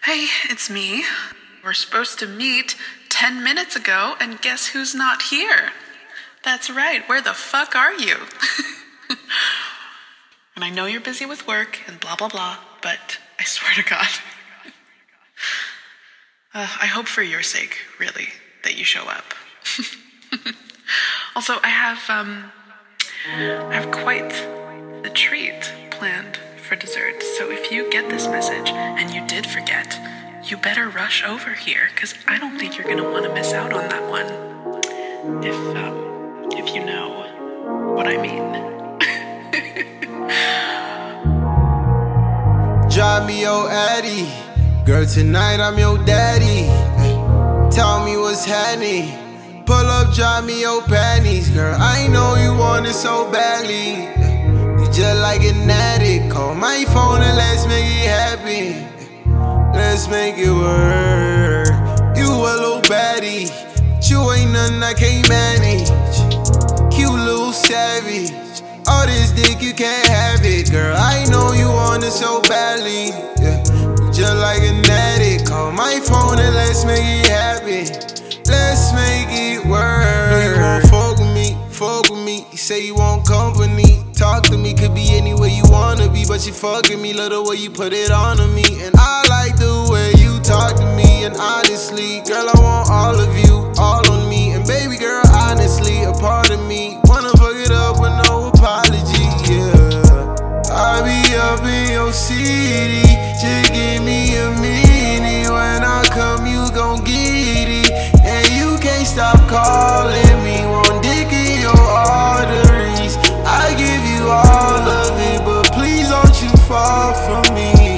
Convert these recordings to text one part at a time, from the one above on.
Hey, it's me. We're supposed to meet 10 minutes ago, and guess who's not here? That's right, where the fuck are you? And I know you're busy with work and blah blah blah, but I swear to God. I hope for your sake, really, that you show up. Also, I have quite the treat planned for dessert, so if you get this message and you did forget, you better rush over here, because I don't think you're gonna want to miss out on that one. If you know what I mean. Drive me your Addy, girl, tonight I'm your daddy. Tell me what's happening. Pull up, drive me your panties, girl. I know you want it so badly. You just like an addict. Call my phone and let's make it happen. Let's make it work. You a little baddie, but you ain't nothing I can't manage. Cute little savage. All this dick, you can't have it, girl. I know you want it so badly. Yeah. Just like an addict. Call my phone and let's make it happen. Let's make it work. No, you won't fuck with me. You say you want company. Talk to me, could be anywhere you wanna be, but you fucking me, love the way you put it on to me. And I like the way you talk to me. And honestly, girl, I want all of you, all on me. And baby girl, honestly, a part of me wanna fuck it up with no apology, yeah. I be up in your city, just give me a minute. When I come, you gon' get it. And you can't stop calling me, one dick in your arteries. I give you all of it, but please don't you fall for me.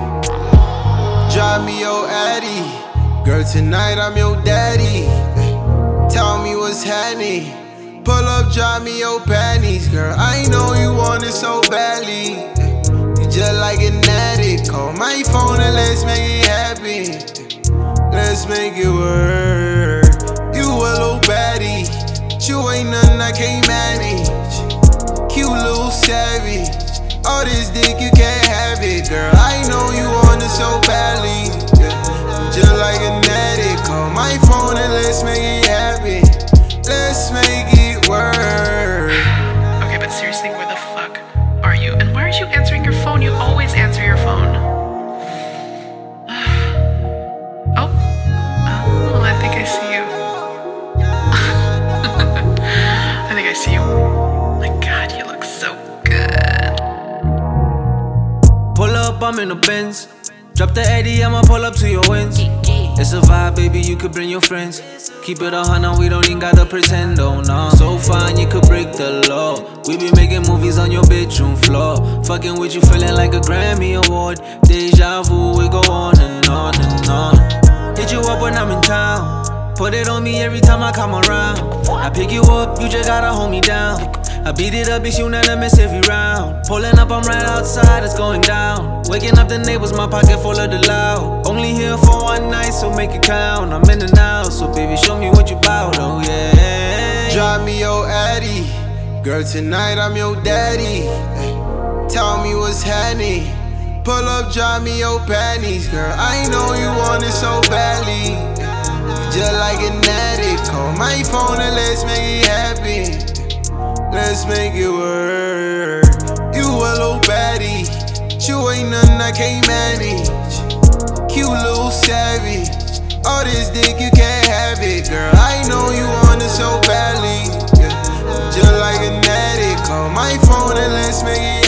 Drive me your Addy, girl, tonight I'm your daddy. Tell me what's happening. Pull up, drive me your panties, girl. I know you want it so badly. You just like an addict. Call my phone and let's make it happen. Let's make it work. You a little baddie, but you ain't nothing I can't manage. Cute little savage. All this dick, you can't have it, girl. I know you want it so badly. Yeah. Just like an addict. Call my phone and let's make it happen. Let's make it work. Okay, but seriously, where the fuck are you? And why aren't you answering your phone? You always answer your phone. Oh, I think I see you. I think I see you. My God, you look so good. Pull up, I'm in the Benz. Drop the Eddie, I'ma pull up to your wins. It's a vibe, baby, you could bring your friends. Keep it 100, we don't even gotta pretend, oh no. So fine, you could break the law. We be making movies on your bedroom floor. Fucking with you, feeling like a Grammy award. Deja vu, we go on and on and on. Hit you up when I'm in town. Put it on me every time I come around. I pick you up, you just gotta hold me down. I beat it up, it's unanimous every round. Pulling up, I'm right outside, it's going down. Waking up the neighbors, my pocket full of the loud. Only here for one night, so make it count. I'm in and out, so baby, show me what you bout, oh yeah. Drive me your Addy, girl, tonight I'm your daddy. Tell me what's happening. Pull up, drive me your panties, girl. I know you want it so badly. Just like an addict. Call my phone and let's make it happen. Let's make it work. You a little baddie, but you ain't nothing I can't manage. Cute little savage. All this dick, you can't have it, girl. I know you want it so badly. Yeah. Just like an addict. Call my phone and let's make it